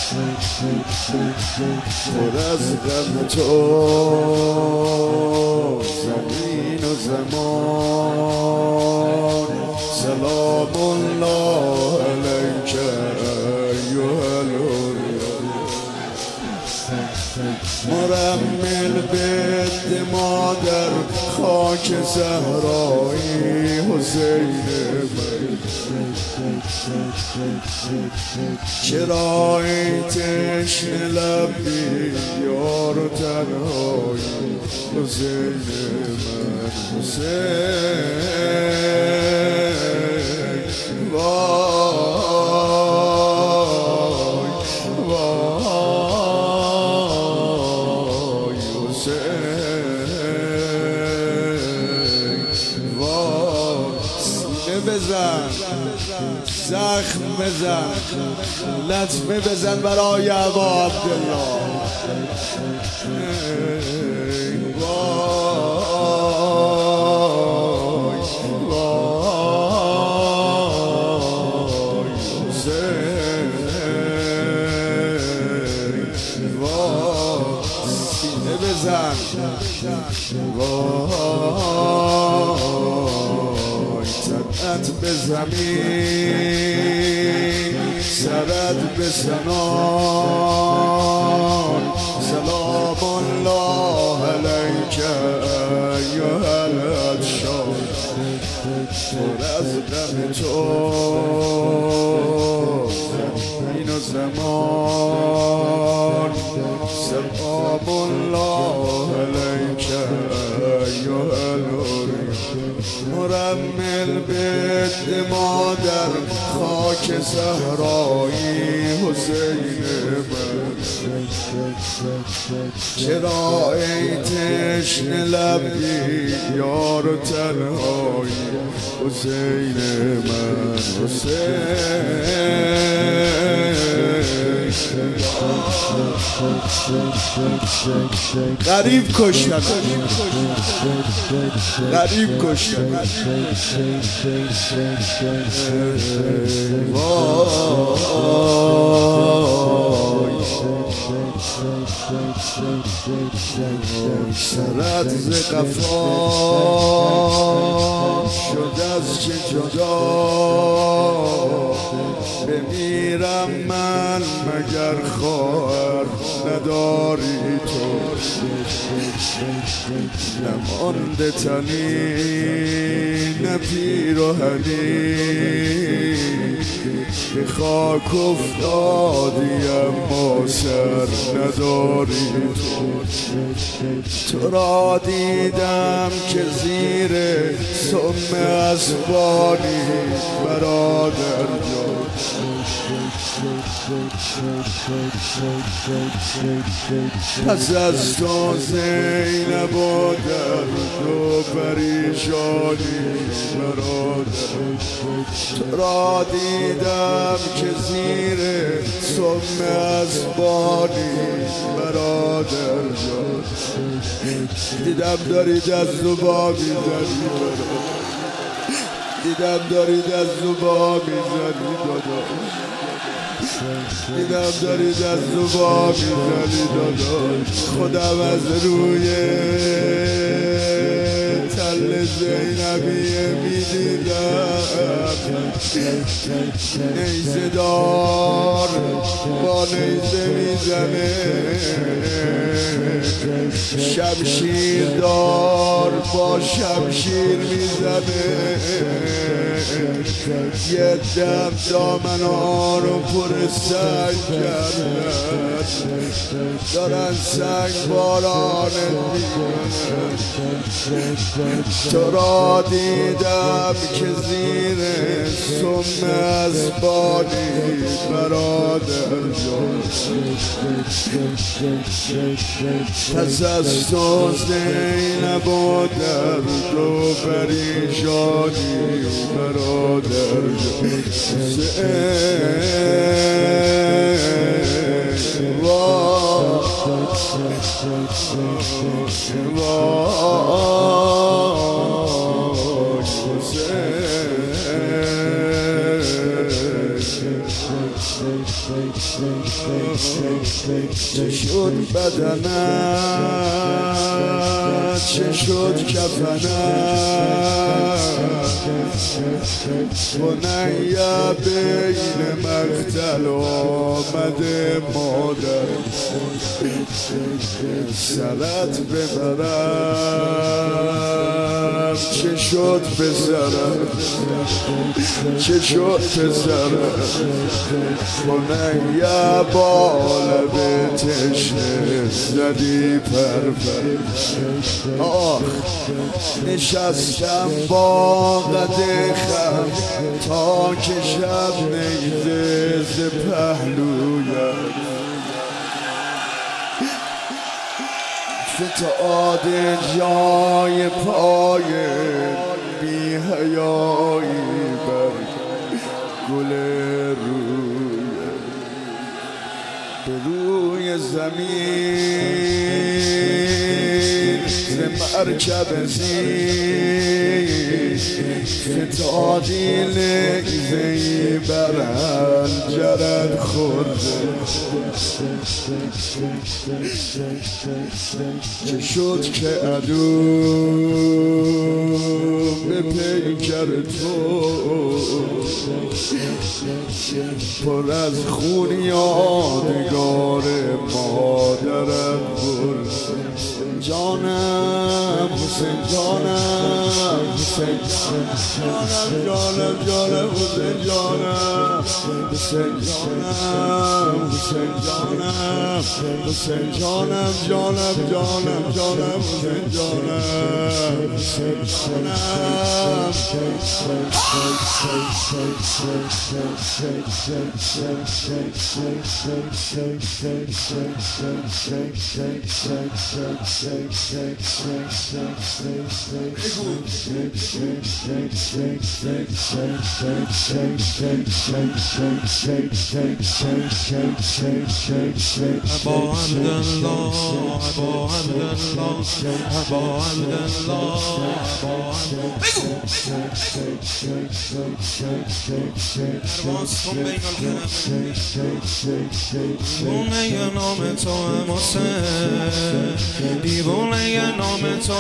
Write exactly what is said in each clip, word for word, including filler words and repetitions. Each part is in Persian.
پر از غم تو زمین و زمان سلام الله علیک ایها مرمل بد مادر خاک زهرایی حسین من چرا ای تشنه لبی یار و تنهایی حسین من حسین وای وای حسین وای سینه بزن زخم بزن لطمه بزن برای ابا عبدالله وای وای حسین وای سینه بزن وای تنت به زمین سرت به سنان سلام الله علیک ایها العطشان پر از غم تو زمین و زمان سلام الله علیک ایها مرمل بد مادر خاک زهرایی حسین من چرا ای تشنه لبی یار و تنهایی حسین من حسین غریب کشتن غریب کشتن وای سرت ز قفا شد از چه جدا بمیرم من مگر خواهر نداری تو نمانده تنی نه پیر و حنی به خاک افتادی اما سر نداری تو تو را دیدم که زیر سم اسبانی برادر جان پس از تو زینب و درد و پریشانی برادر تو را دیدم که زیر سم اسبانی برادر جان دیدم داری دست و با میزنی دیدم داری دست و با میزنی داداش دیدم داری دست و با میزنی داداش خودم از روی تل زینبیه میدیدم نیزه دار با نیزه میزنه شمشیر دار با شمشیر میزنه یه دم دامنها رو پر سنگ کردن دارن سنگ بارانت میکنن تو را دیدم که زیر سم اسبانی برادر جان پس از تو زینب و درد و پریشانی برادر جان وای چه شد بدنم چه شد کفنم بنیا بین مقتل آمده مادر سرت ببرم چه شد پسرم چه شد پسرم بنیا بال به تشنه زدی پرپر آخ نشستم با قد خم تا که شب نیزه ز پهلویم فتاد جای پای بی حیایی بر گل روی به روی زمین ز مرکب زین فتادی لیزهی بر حنجرت خورده چه شد که عدو به پیکر تو پر از خون یادگار مادرت برد جانم حسین جانم حسین جانم جانم حسین جانم حسین جانم حسین جانم حسین جانم جانم جانم جانم حسین جانم حسین دیوونه نام تو حسین دیوونه نام تو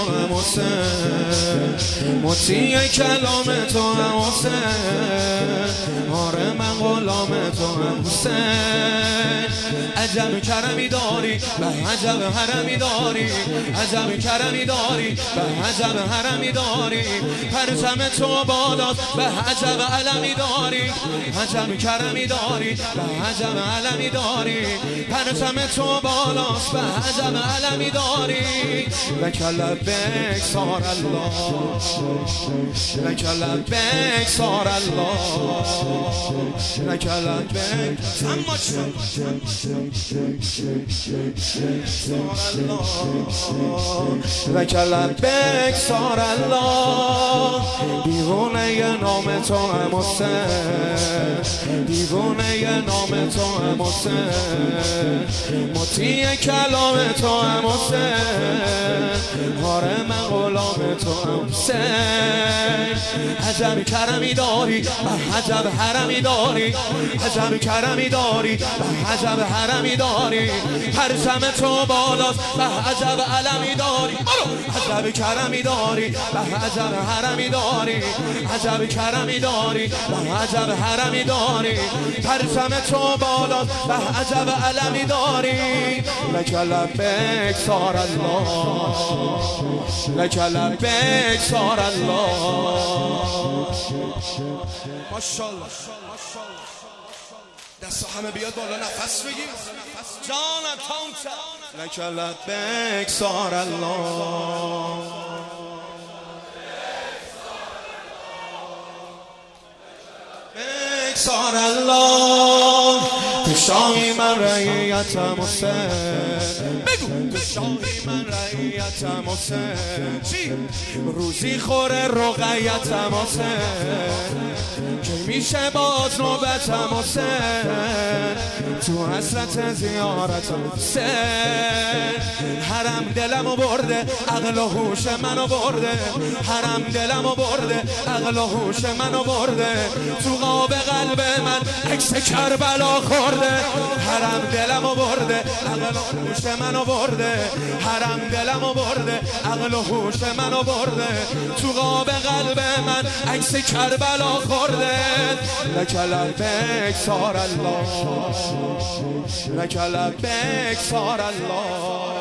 حسین مطیع کلام تو حسین آره من غلام تو حسین عجب کرمی داری به عجب حرمی داری عجب کرمی داری به عجب حرمی داری پرچم تو بالاست به عجب علمی داری عجب کرمی داری به عجب علمی داری پرچم تو بالاست به عجب علمی داری لک لبیک صار الله لک لبیک صار الله لک لبیک لک لبیک صار الله دیوونه نام تو حسین دیوونه نام تو حسین مطیع کلام تو حسین آره من غلام تو حسین عجب کرمی داری عجب حرمی داری عجب کرمی داری عجب حرمی داری پرچم تو بالاست عجب علمی داری عجب کرمی داری عجب حرمی داری عجب کرمی داری عجب حرمی داری پرچم تو بالاست عجب علمی داری لک لبیک صار الله لک لبیک صار الله ماشاءالله دست همه بیاد بالا نفس بگیر جانم تانتا لک لبیک صار الله صار الله شاهی من رعیتم حسین بگو تو شاهی من رعیتم حسین چی؟ روزی خوره رقیتم حسین که میشه باز نوبتم حسین تو حسرت زیارتم حسین حرم دلمو برده عقل و هوش منو برده حرم دلمو برده عقل و هوش منو برده تو قاب قلب من عکس کربلا خورده حرم دلمو برده عقل و هوش منو برده حرم دلمو برده عقل و هوش منو برده تو قاب قلب من عکس کربلا خورده لک لبیک سار الله لک لبیک سار الله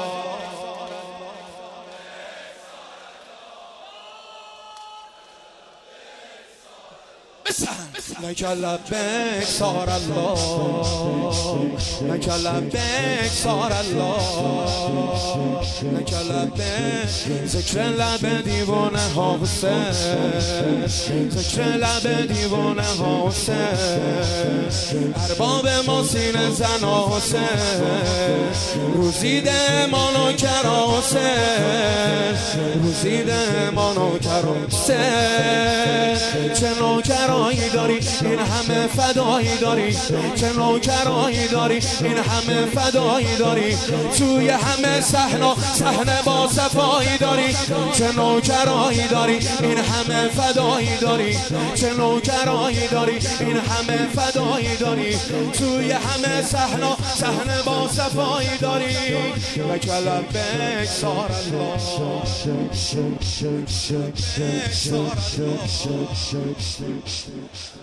لک لبیک سار الله لک لبیک سار الله لک لبیک ذکر لب دیوانه ها حسین ذکر لب دیوانه ها حسین ارباب ما سینه زن ها حسین روزیده ما نوکر حسین روزیده ما نوکر حسین چه نوکرایی داری این همه فدایی داری چه نوکرایی داری این همه فدایی داری توی همه صحنه صحنه با صفایی داری چه نوکرایی داری این همه فدایی داری چه نوکرایی داری این همه فدایی داری توی همه صحنه صحنه با صفایی داری لک لبیک سار الله سار الله